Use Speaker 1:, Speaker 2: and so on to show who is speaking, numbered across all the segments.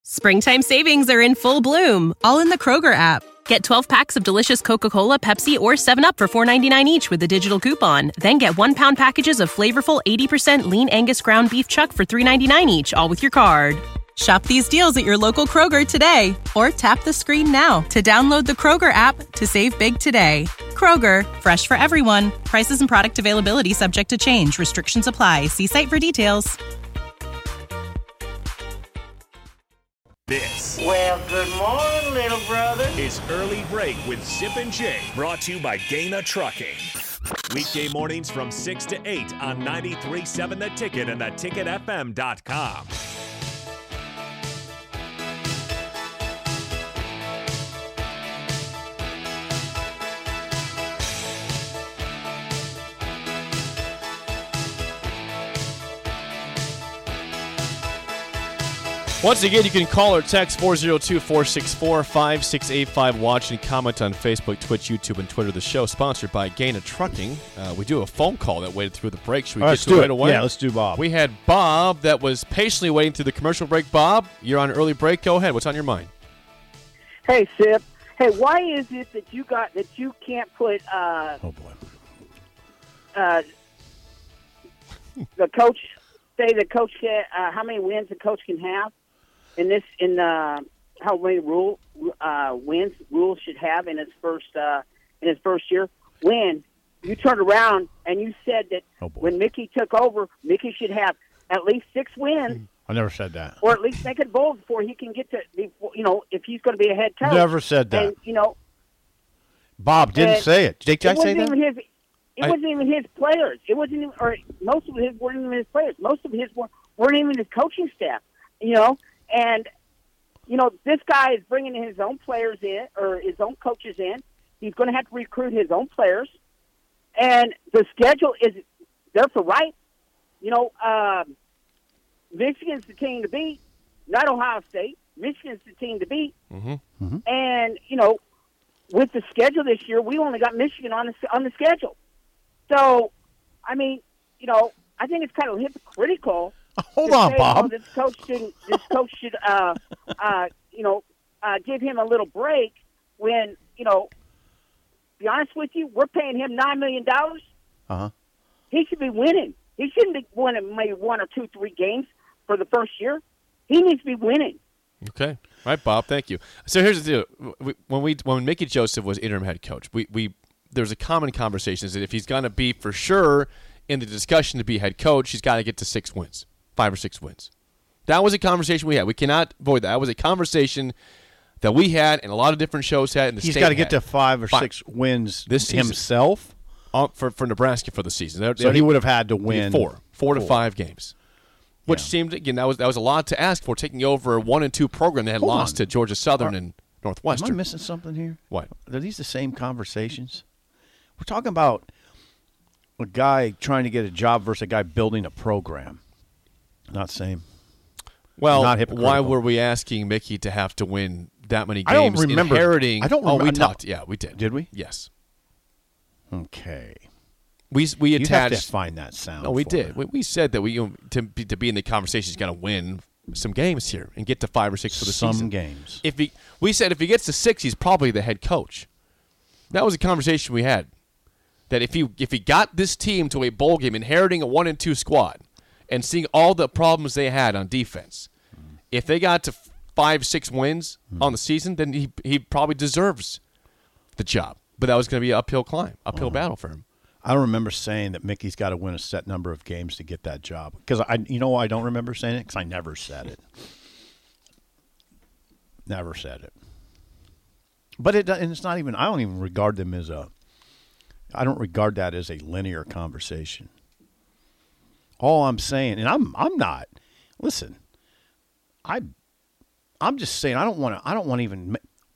Speaker 1: Springtime savings are in full bloom, all in the Kroger app. Get 12 packs of delicious Coca-Cola, Pepsi, or 7-Up for $4.99 each with a digital coupon. Then get 1-pound packages of flavorful 80% lean Angus ground beef chuck for $3.99 each, all with your card. Shop these deals at your local Kroger today, or tap the screen now to download the Kroger app to save big today. Kroger, fresh for everyone. Prices and product availability subject to change. Restrictions apply. See site for details.
Speaker 2: This
Speaker 3: Well, good morning, little brother.
Speaker 2: is Early Break with Zip and Jay, brought to you by Gaina Trucking. Weekday mornings from 6 to 8 on 93.7 The Ticket and theticketfm.com.
Speaker 4: Once again, you can call or text 402-464-5685. Watch and comment on Facebook, Twitch, YouTube, and Twitter. The show sponsored by Gaina Trucking. We do have a phone call that waited through the break. Should we get to it right away?
Speaker 5: Yeah, let's do Bob.
Speaker 4: We had Bob that was patiently waiting through the commercial break. Bob, you're on early break. Go ahead. What's on your mind?
Speaker 3: Hey, Sip. Hey, why is it that you can't put
Speaker 5: Oh, boy.
Speaker 3: the coach can how many wins the coach can have how many wins Rule should have in his first year? When you turned around and you said that when Mickey took over, Mickey should have at least 6 wins.
Speaker 5: I never said that.
Speaker 3: Or at least make it bold before he can get to, if he's going to be a head coach.
Speaker 5: Never said that.
Speaker 3: And,
Speaker 5: Bob didn't say it. Did I say that?
Speaker 3: It wasn't even his players. It wasn't even, or most of his weren't even his players. Most of his weren't even his coaching staff. And this guy is bringing his own players in, or his own coaches in. He's going to have to recruit his own players, and the schedule is there for right. Michigan's the team to beat, not Ohio State. Michigan's the team to beat, and with the schedule this year, we only got Michigan on the schedule. So, I think it's kind of hypocritical.
Speaker 5: Hold on, Bob.
Speaker 3: This coach should give him a little break when, to be honest with you, we're paying him $9 million.
Speaker 5: Uh-huh.
Speaker 3: He should be winning. He shouldn't be winning maybe 1 or 2, 3 games for the first year. He needs to be winning.
Speaker 4: Okay. All right, Bob. Thank you. So here's the deal. When Mickey Joseph was interim head coach, there was a common conversation is that if he's going to be for sure in the discussion to be head coach, he's got to get to 6 wins, 5 or 6 wins. That was a conversation we had. We cannot avoid that. That was a conversation that we had and a lot of different shows had. And
Speaker 5: he's got to get to 5 or 6 wins
Speaker 4: this season,
Speaker 5: himself
Speaker 4: for Nebraska for the season.
Speaker 5: So he would have had to win
Speaker 4: 4 to 5 games. Which seemed, again, that was a lot to ask for, taking over a 1-2 program that had lost to Georgia Southern and Northwestern.
Speaker 5: Am I missing something here?
Speaker 4: What?
Speaker 5: Are these the same conversations? We're talking about a guy trying to get a job versus a guy building a program. Not same.
Speaker 4: Well,
Speaker 5: not
Speaker 4: why were we asking Mickey to have to win that many games?
Speaker 5: I don't remember.
Speaker 4: Inheriting.
Speaker 5: I don't remember.
Speaker 4: Oh, we talked. Yeah, we did.
Speaker 5: Did we?
Speaker 4: Yes.
Speaker 5: Okay.
Speaker 4: We
Speaker 5: you
Speaker 4: attached.
Speaker 5: Have to find that sound.
Speaker 4: No, we did. We said that to be in the conversation, he's got to win some games here and get to 5 or 6 for the season.
Speaker 5: Some games.
Speaker 4: We said if he gets to 6, he's probably the head coach. That was a conversation we had. That if he got this team to a bowl game, inheriting a 1-2 squad, and seeing all the problems they had on defense, if they got to 5, 6 wins on the season, then he probably deserves the job. But that was going to be an uphill battle for him.
Speaker 5: I don't remember saying that Mickey's got to win a set number of games to get that job. Because I don't remember saying it because I never said it. Never said it. But it's not even. I don't even regard them as I don't regard that as a linear conversation. All I'm saying, and I'm not. Listen, I'm just saying I don't want to even.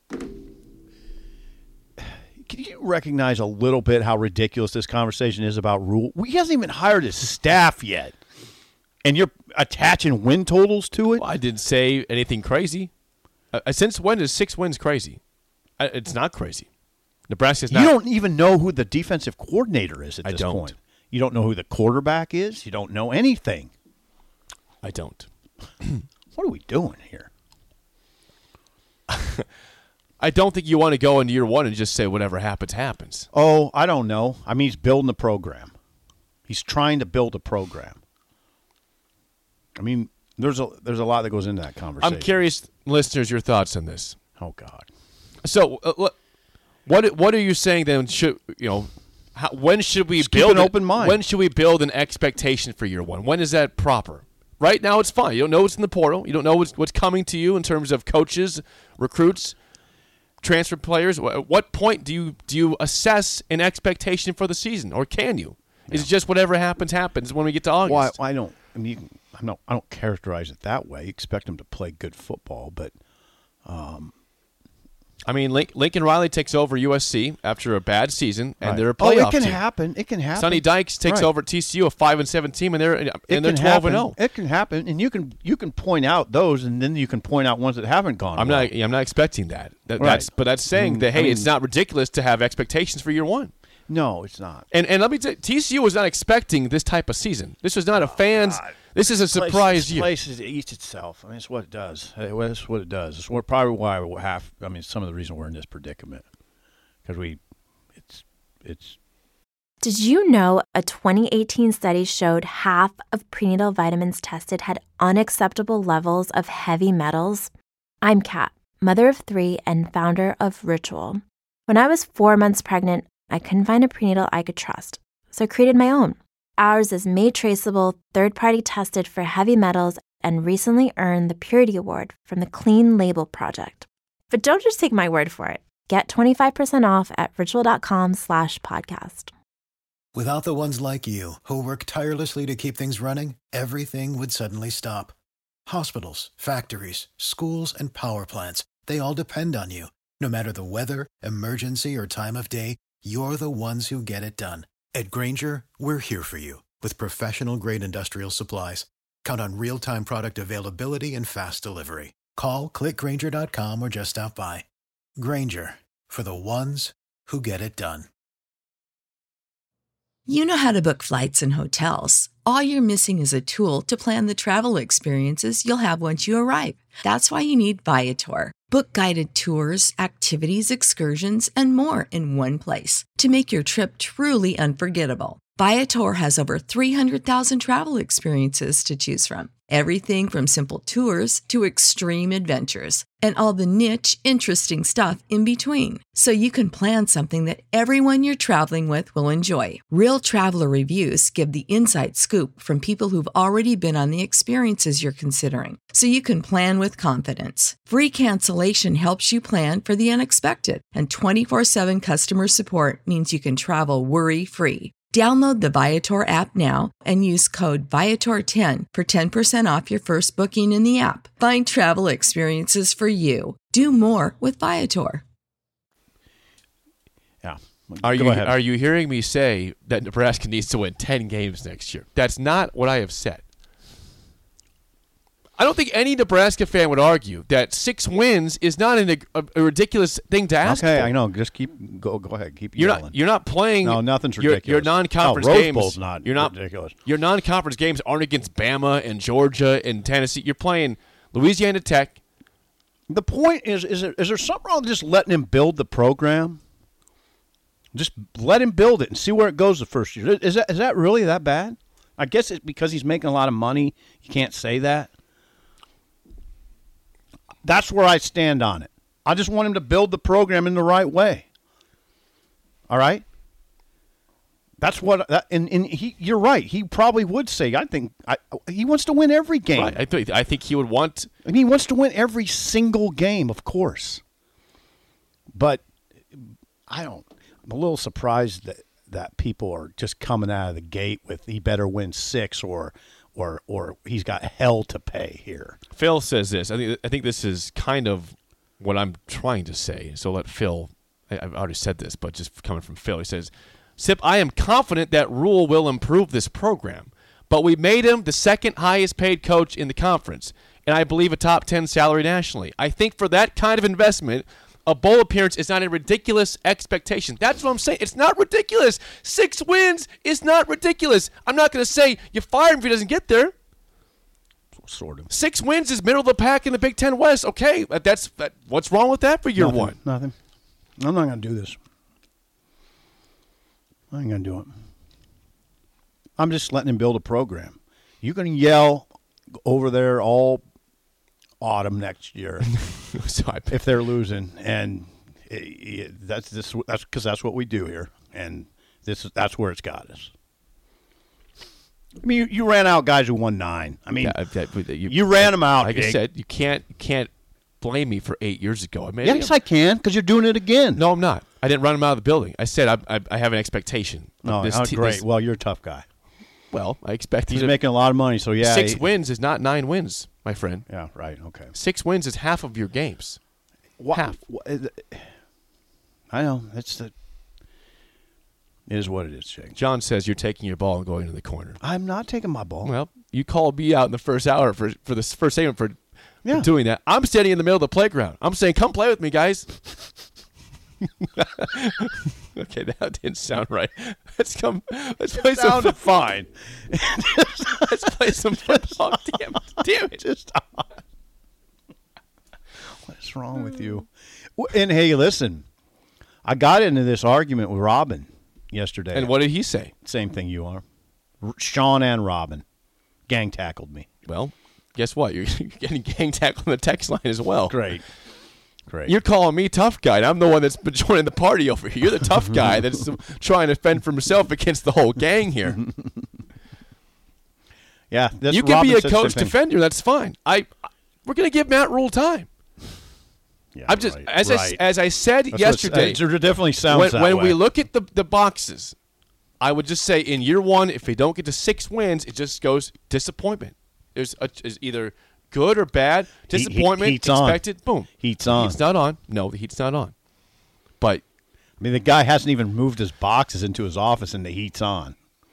Speaker 5: Can you recognize a little bit how ridiculous this conversation is about Rule? He hasn't even hired his staff yet, and you're attaching win totals to it?
Speaker 4: Well, I didn't say anything crazy. Since when is 6 wins crazy? It's not crazy. Nebraska's not.
Speaker 5: You don't even know who the defensive coordinator is at this point. You don't know who the quarterback is. You don't know anything.
Speaker 4: I don't.
Speaker 5: What are we doing here?
Speaker 4: I don't think you want to go into year one and just say whatever happens, happens.
Speaker 5: Oh, I don't know. I mean, he's building a program. He's trying to build a program. I mean, there's a lot that goes into that conversation.
Speaker 4: I'm curious, listeners, your thoughts on this.
Speaker 5: Oh God.
Speaker 4: So, what are you saying then? When should we
Speaker 5: Just keep
Speaker 4: build
Speaker 5: an open mind?
Speaker 4: When should we build an expectation for year one? When is that proper? Right now, it's fine. You don't know what's in the portal. You don't know what's coming to you in terms of coaches, recruits, transfer players. At what point do you assess an expectation for the season, or can you? Is it just whatever happens when we get to August?
Speaker 5: Well, I don't. I mean, I don't characterize it that way. Expect him to play good football, but
Speaker 4: I mean, Lincoln Riley takes over USC after a bad season, and they're a playoff
Speaker 5: it can
Speaker 4: team.
Speaker 5: happen. It can happen.
Speaker 4: Sonny Dykes takes over at TCU, a 5-7 team, and they're 12-0.
Speaker 5: It can happen, and you can point out those, and then you can point out ones that haven't gone.
Speaker 4: I'm not expecting that. That's saying that it's not ridiculous to have expectations for year one.
Speaker 5: No, it's not.
Speaker 4: And let me tell you, TCU was not expecting this type of season. This was not a fans.
Speaker 5: God.
Speaker 4: This is a surprise year.
Speaker 5: This place eats itself. I mean, it's what it does. It's what it does. It's probably why we have. I mean, some of the reason we're in this predicament because it's.
Speaker 6: Did you know a 2018 study showed half of prenatal vitamins tested had unacceptable levels of heavy metals? I'm Kat, mother of 3 and founder of Ritual. When I was 4 months pregnant, I couldn't find a prenatal I could trust, so I created my own. Ours is made traceable, third-party tested for heavy metals, and recently earned the Purity Award from the Clean Label Project. But don't just take my word for it. Get 25% off at ritual.com/podcast.
Speaker 7: Without the ones like you, who work tirelessly to keep things running, everything would suddenly stop. Hospitals, factories, schools, and power plants, they all depend on you. No matter the weather, emergency, or time of day, you're the ones who get it done. At Grainger, we're here for you with professional-grade industrial supplies. Count on real-time product availability and fast delivery. Call, click Grainger.com, or just stop by. Grainger, for the ones who get it done.
Speaker 8: You know how to book flights and hotels. All you're missing is a tool to plan the travel experiences you'll have once you arrive. That's why you need Viator. Book guided tours, activities, excursions, and more in one place to make your trip truly unforgettable. Viator has over 300,000 travel experiences to choose from. Everything from simple tours to extreme adventures and all the niche, interesting stuff in between. So you can plan something that everyone you're traveling with will enjoy. Real traveler reviews give the inside scoop from people who've already been on the experiences you're considering. So you can plan with confidence. Free cancellation helps you plan for the unexpected. And 24/7 customer support means you can travel worry-free. Download the Viator app now and use code Viator10 for 10% off your first booking in the app. Find travel experiences for you. Do more with Viator.
Speaker 5: Yeah.
Speaker 4: Are you hearing me say that Nebraska needs to win 10 games next year? That's not what I have said. I don't think any Nebraska fan would argue that 6 wins is not a ridiculous thing to ask for.
Speaker 5: I know. Just go ahead. Keep yelling.
Speaker 4: You're not playing.
Speaker 5: No, nothing's ridiculous.
Speaker 4: Your non-conference
Speaker 5: Rose
Speaker 4: games.
Speaker 5: Bowl's not ridiculous.
Speaker 4: Your non-conference games aren't against Bama and Georgia and Tennessee. You're playing Louisiana Tech.
Speaker 5: The point is there something wrong with just letting him build the program? Just let him build it and see where it goes the first year. Is that really that bad? I guess it's because he's making a lot of money. You can't say that. That's where I stand on it. I just want him to build the program in the right way. All right? That's what you're right. He probably would say, he wants to win every game.
Speaker 4: Right. I think he would want.
Speaker 5: I mean, he wants to win every single game, of course. But I'm a little surprised that people are just coming out of the gate with he better win 6 or he's got hell to pay here.
Speaker 4: Phil says this. I think this is kind of what I'm trying to say. So let Phil. I've already said this, but just coming from Phil, he says, "Sip, I am confident that Rule will improve this program, but we made him the second highest paid coach in the conference, and I believe a top 10 salary nationally. I think for that kind of investment, a bowl appearance is not a ridiculous expectation." That's what I'm saying. It's not ridiculous. 6 wins is not ridiculous. I'm not going to say you fire him if he doesn't get there.
Speaker 5: sort of.
Speaker 4: 6 wins is middle of the pack in the Big Ten West. Okay, what's wrong with that for year one?
Speaker 5: Nothing. I'm not going to do this. I ain't going to do it. I'm just letting him build a program. You can yell over there all autumn next year if they're losing, and that's because that's what we do here, and that's where it's got us. I mean, you ran out guys who won 9. I mean, you ran them out.
Speaker 4: Like I said, you can't blame me for 8 years ago. I mean,
Speaker 5: yes, I can, because you're doing it again.
Speaker 4: No, I'm not. I didn't run them out of the building. I said I have an expectation.
Speaker 5: No, great. Well, you're a tough guy.
Speaker 4: Well, I expect
Speaker 5: he's making a lot of money, so yeah.
Speaker 4: 6 wins is not 9 wins, my friend.
Speaker 5: Yeah, right. Okay.
Speaker 4: 6 wins is half of your games. Half.
Speaker 5: I know. It is what it is, Jake.
Speaker 4: John says you're taking your ball and going to the corner.
Speaker 5: I'm not taking my ball.
Speaker 4: Well, you called me out in the first hour for the first segment for doing that. I'm standing in the middle of the playground. I'm saying, come play with me, guys. Okay, that didn't sound right. Let's play some.
Speaker 5: Sounded fine.
Speaker 4: Let's play some football. Damn it!
Speaker 5: What's wrong with you? And hey, listen, I got into this argument with Robin yesterday.
Speaker 4: And what did he say?
Speaker 5: Same thing you are. Sean and Robin gang tackled me.
Speaker 4: Well, guess what? You're getting gang tackled on the text line as well.
Speaker 5: Great.
Speaker 4: You're calling me tough guy, and I'm the one that's been joining the party over here. You're the tough guy that's trying to fend for himself against the whole gang here.
Speaker 5: Yeah,
Speaker 4: you can be a coach defender. That's fine. We're going to give Matt Rule time.
Speaker 5: Yeah,
Speaker 4: I'm just as I said yesterday.
Speaker 5: It definitely sounds that way.
Speaker 4: When we look at the boxes, I would just say in year one, if we don't get to 6 wins, it just goes disappointment. There's either good or bad. Disappointment expected. Boom.
Speaker 5: Heat's on.
Speaker 4: Heat's not on. No, the heat's not on. But
Speaker 5: I mean, the guy hasn't even moved his boxes into his office, and the heat's on.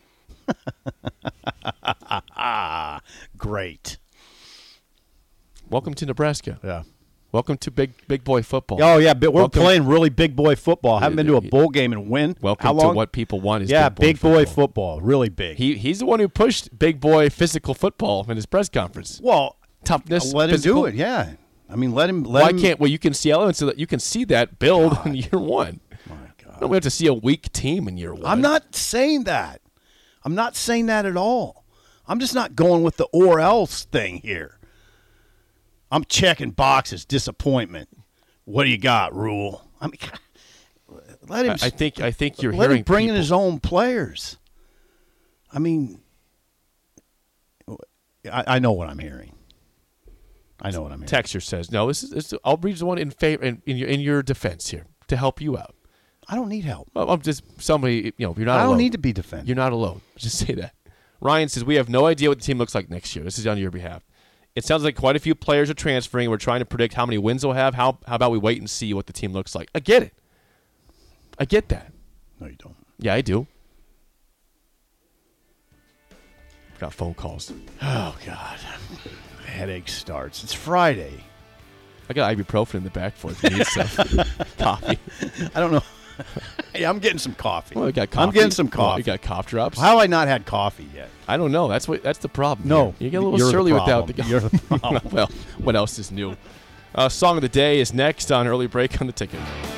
Speaker 5: Great.
Speaker 4: Welcome to Nebraska.
Speaker 5: Yeah.
Speaker 4: Welcome to big boy football.
Speaker 5: Oh yeah, we're playing really big boy football. Haven't been to a bowl game and win.
Speaker 4: Welcome to what people want is
Speaker 5: big boy football. Really big.
Speaker 4: He's the one who pushed big boy physical football in his press conference.
Speaker 5: Well,
Speaker 4: toughness.
Speaker 5: Let him do it. Yeah. I mean, let him. Why
Speaker 4: can't? Well, you can see elements so that you can see that build in year one.
Speaker 5: My God.
Speaker 4: Don't we have to see a weak team in year one?
Speaker 5: I'm not saying that. I'm not saying that at all. I'm just not going with the or else thing here. I'm checking boxes. Disappointment. What do you got, Rule? I mean, let him.
Speaker 4: I think you're
Speaker 5: let
Speaker 4: hearing
Speaker 5: him bring in
Speaker 4: people.
Speaker 5: his own players. I mean, I know what I'm hearing. I know what I'm hearing.
Speaker 4: Texture says no. This is. I'll read the one in favor in your defense here to help you out.
Speaker 5: I don't need help.
Speaker 4: Well, I'm just somebody. You're not.
Speaker 5: I don't
Speaker 4: alone.
Speaker 5: need to be defended.
Speaker 4: You're not alone. Just say that. Ryan says we have no idea what the team looks like next year. This is on your behalf. It sounds like quite a few players are transferring. We're trying to predict how many wins they'll have. How about we wait and see what the team looks like? I get it. I get that.
Speaker 5: No, you don't.
Speaker 4: Yeah, I do. Got phone calls.
Speaker 5: Oh, God. Headache starts. It's Friday.
Speaker 4: I got ibuprofen in the back for it if you need some coffee.
Speaker 5: I don't know. Hey, I'm getting some coffee.
Speaker 4: Well, we got coffee.
Speaker 5: I'm getting some coffee.
Speaker 4: You got cough drops.
Speaker 5: How have I not had coffee yet?
Speaker 4: I don't know. That's the problem.
Speaker 5: No,
Speaker 4: here. You get a little surly without the.
Speaker 5: You're the problem.
Speaker 4: Well, what else is new? Song of the day is next on Early Break on the Ticket.